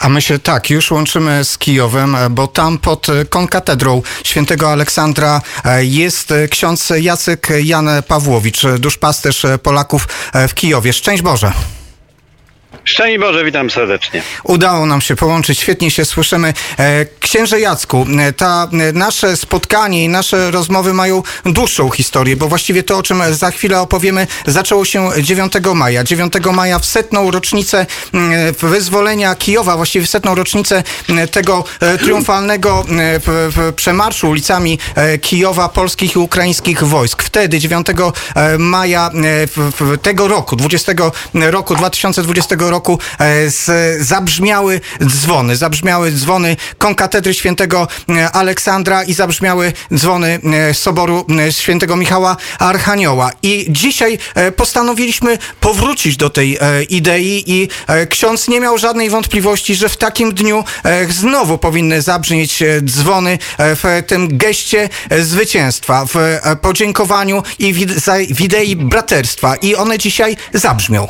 A my się już łączymy z Kijowem, bo tam pod konkatedrą świętego Aleksandra jest ksiądz Jacek Jan Pawłowicz, duszpasterz Polaków w Kijowie. Szczęść Boże. Szczęść Boże, witam serdecznie. Udało nam się połączyć, świetnie się słyszymy. Księże Jacku, nasze spotkanie i nasze rozmowy mają dłuższą historię, bo właściwie to, o czym za chwilę opowiemy, zaczęło się 9 maja. 9 maja w 100. rocznicę wyzwolenia Kijowa, właściwie w 100. rocznicę tego triumfalnego przemarszu ulicami Kijowa polskich i ukraińskich wojsk. Wtedy, 9 maja tego roku, 2020 roku, zabrzmiały dzwony konkatedry świętego Aleksandra i zabrzmiały dzwony soboru świętego Michała Archanioła. I dzisiaj postanowiliśmy powrócić do tej idei i ksiądz nie miał żadnej wątpliwości, że w takim dniu znowu powinny zabrzmieć dzwony w tym geście zwycięstwa, w podziękowaniu i w idei braterstwa. I one dzisiaj zabrzmią.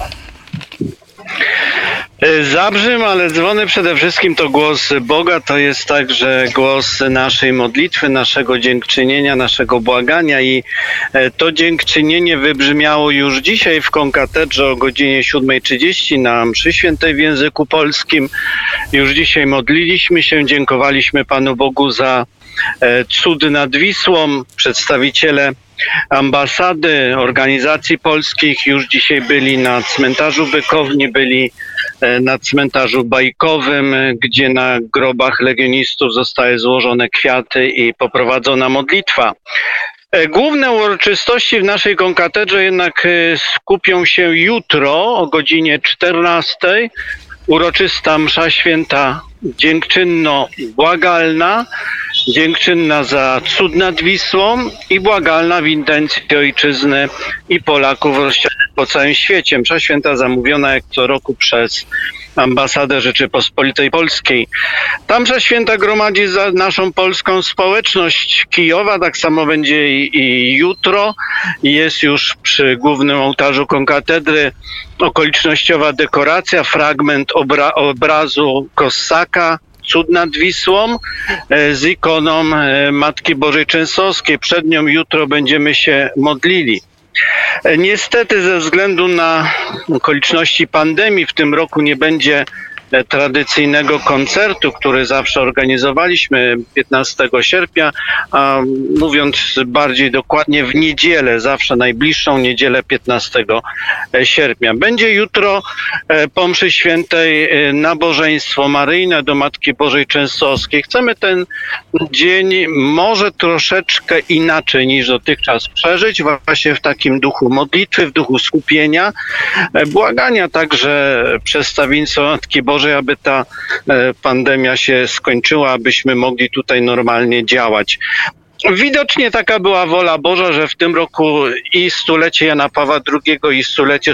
Zabrzm, ale dzwony przede wszystkim to głos Boga, to jest także głos naszej modlitwy, naszego dziękczynienia, naszego błagania i to dziękczynienie wybrzmiało już dzisiaj w konkatedrze o godzinie 7:30 na mszy świętej w języku polskim. Już dzisiaj modliliśmy się, dziękowaliśmy Panu Bogu za cud nad Wisłą. Przedstawiciele ambasady, organizacji polskich już dzisiaj byli na cmentarzu Bykowni, byli na cmentarzu Bajkowym, gdzie na grobach legionistów zostały złożone kwiaty i poprowadzona modlitwa. Główne uroczystości w naszej konkatedrze jednak skupią się jutro o godzinie 14:00. Uroczysta msza święta dziękczynno-błagalna, dziękczynna za cud nad Wisłą i błagalna w intencji ojczyzny i Polaków rozsianych po całym świecie. Msza święta zamówiona jak co roku przez ambasadę Rzeczypospolitej Polskiej. Ta msza święta gromadzi za naszą polską społeczność Kijowa, tak samo będzie i jutro. Jest już przy głównym ołtarzu konkatedry okolicznościowa dekoracja, fragment obrazu Kossaka, Cud nad Wisłą z ikoną Matki Bożej Częstochowskiej. Przed nią jutro będziemy się modlili. Niestety ze względu na okoliczności pandemii w tym roku nie będzie tradycyjnego koncertu, który zawsze organizowaliśmy 15 sierpnia, a mówiąc bardziej dokładnie w niedzielę, zawsze najbliższą niedzielę 15 sierpnia. Będzie jutro po mszy świętej nabożeństwo maryjne do Matki Bożej Częstochowskiej. Chcemy ten dzień może troszeczkę inaczej niż dotychczas przeżyć, właśnie w takim duchu modlitwy, w duchu skupienia, błagania także przedstawieństwa Matki Bożej, aby ta pandemia się skończyła, abyśmy mogli tutaj normalnie działać. Widocznie taka była wola Boża, że w tym roku i stulecie Jana Pawła II i stulecie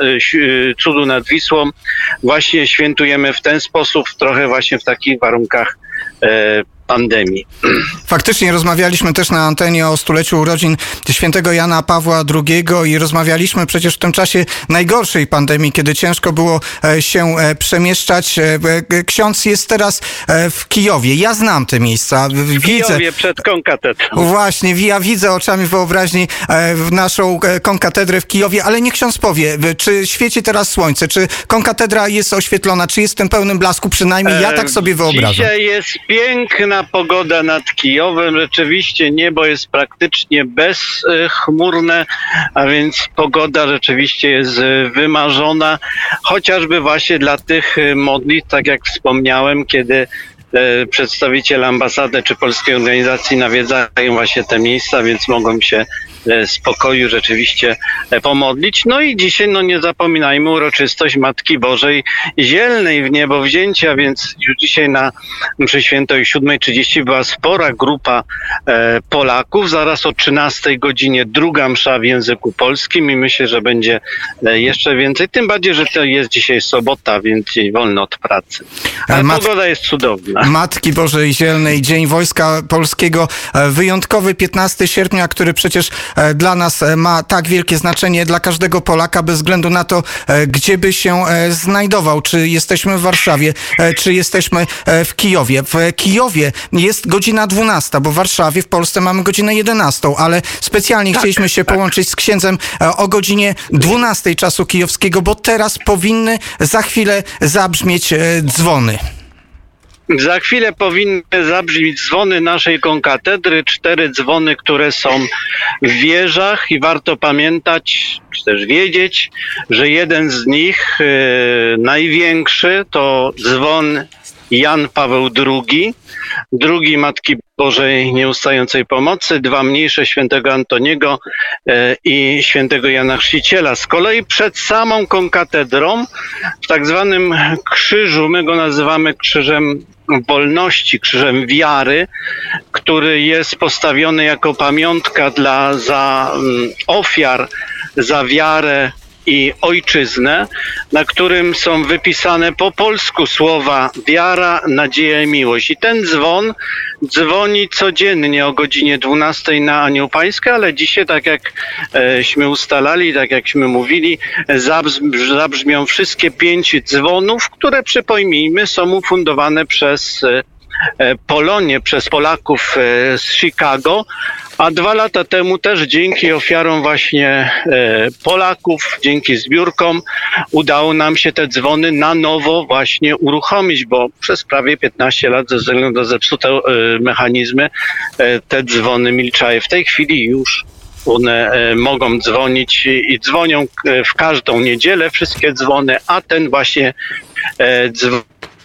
cudu nad Wisłą właśnie świętujemy w ten sposób, trochę właśnie w takich warunkach pandemii. Faktycznie rozmawialiśmy też na antenie o stuleciu urodzin świętego Jana Pawła II i rozmawialiśmy przecież w tym czasie najgorszej pandemii, kiedy ciężko było się przemieszczać. Ksiądz jest teraz w Kijowie. Ja znam te miejsca. W Kijowie przed konkatedrą. Właśnie, ja widzę oczami wyobraźni naszą konkatedrę w Kijowie, ale niech ksiądz powie, czy świeci teraz słońce, czy konkatedra jest oświetlona, czy jest w tym pełnym blasku, przynajmniej ja tak sobie wyobrażam. Dzisiaj jest piękna pogoda nad Kijowem. Rzeczywiście niebo jest praktycznie bezchmurne, a więc pogoda rzeczywiście jest wymarzona. Chociażby właśnie dla tych modlitw, tak jak wspomniałem, kiedy przedstawiciele ambasady czy polskiej organizacji nawiedzają właśnie te miejsca, więc mogą się spokoju rzeczywiście pomodlić. No i dzisiaj, nie zapominajmy, uroczystość Matki Bożej Zielnej w niebowzięcia, więc już dzisiaj na mszy świętej o 7:30 była spora grupa Polaków. Zaraz o 13:00 godzinie druga msza w języku polskim i myślę, że będzie jeszcze więcej. Tym bardziej, że to jest dzisiaj sobota, więc dzień wolny od pracy. Ale pogoda jest cudowna. Zielna. Matki Bożej Zielnej, Dzień Wojska Polskiego, wyjątkowy 15 sierpnia, który przecież dla nas ma tak wielkie znaczenie, dla każdego Polaka, bez względu na to, gdzie by się znajdował, czy jesteśmy w Warszawie, czy jesteśmy w Kijowie. W Kijowie jest godzina 12, bo w Warszawie, w Polsce mamy godzinę 11, ale specjalnie chcieliśmy się połączyć z księdzem o godzinie 12 czasu kijowskiego, bo teraz powinny za chwilę zabrzmieć dzwony. Za chwilę powinny zabrzmieć dzwony naszej konkatedry, 4 dzwony, które są w wieżach i warto pamiętać, czy też wiedzieć, że jeden z nich, największy, to dzwon Jan Paweł II, drugi Matki Bożej Nieustającej Pomocy, 2 mniejsze Świętego Antoniego i Świętego Jana Chrzciciela. Z kolei przed samą konkatedrą, w tak zwanym krzyżu, my go nazywamy krzyżem wolności, krzyżem wiary, który jest postawiony jako pamiątka za ofiar za wiarę i ojczyznę, na którym są wypisane po polsku słowa wiara, nadzieja i miłość. I ten dzwon dzwoni codziennie o godzinie 12 na Anioł Pański, ale dzisiaj, tak jakśmy ustalali, tak jakśmy mówili, zabrzmią wszystkie 5 dzwonów, które, przypomnijmy, są ufundowane przez Polonię, przez Polaków z Chicago, a 2 lata temu też dzięki ofiarom właśnie Polaków, dzięki zbiórkom udało nam się te dzwony na nowo właśnie uruchomić, bo przez prawie 15 lat ze względu na zepsute mechanizmy te dzwony milczały. W tej chwili już one mogą dzwonić i dzwonią w każdą niedzielę wszystkie dzwony, a ten właśnie dzwon.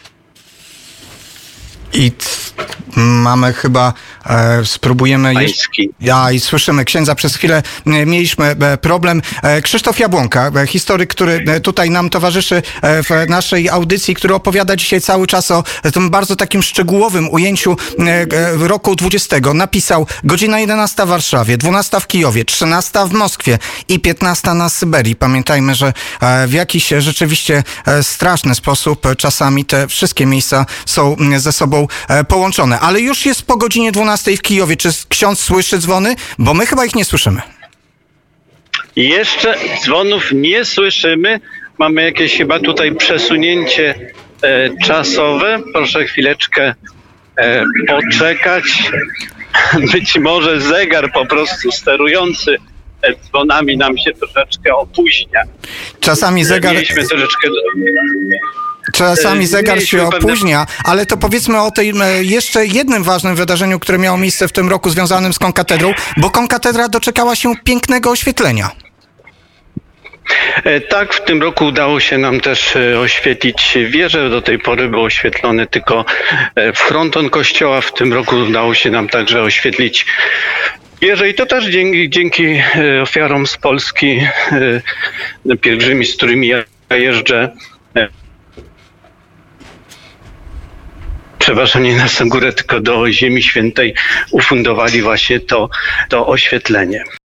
I mamy chyba, spróbujemy jeszcze... I słyszymy księdza, przez chwilę mieliśmy problem. Krzysztof Jabłonka, historyk, który tutaj nam towarzyszy w naszej audycji, który opowiada dzisiaj cały czas o tym bardzo takim szczegółowym ujęciu roku 20. Napisał: godzina 11 w Warszawie, 12 w Kijowie, 13 w Moskwie i 15 na Syberii. Pamiętajmy, że w jakiś rzeczywiście straszny sposób czasami te wszystkie miejsca są ze sobą połączone. Ale już jest po godzinie 12 w Kijowie. Czy ksiądz słyszy dzwony? Bo my chyba ich nie słyszymy. Jeszcze dzwonów nie słyszymy. Mamy jakieś chyba tutaj przesunięcie czasowe. Proszę chwileczkę poczekać. Być może zegar po prostu sterujący dzwonami nam się troszeczkę opóźnia. Czasami zegar... Mieliśmy troszeczkę... Czasami zegar się opóźnia, ale to powiedzmy o tej jeszcze jednym ważnym wydarzeniu, które miało miejsce w tym roku związanym z konkatedrą, bo konkatedra doczekała się pięknego oświetlenia. Tak, w tym roku udało się nam też oświetlić wieżę. Do tej pory był oświetlony tylko fronton kościoła. W tym roku udało się nam także oświetlić wieżę i to też dzięki ofiarom z Polski, pielgrzymi, z którymi ja jeżdżę. Przepraszam, nie na Górę, tylko do Ziemi Świętej ufundowali właśnie to oświetlenie.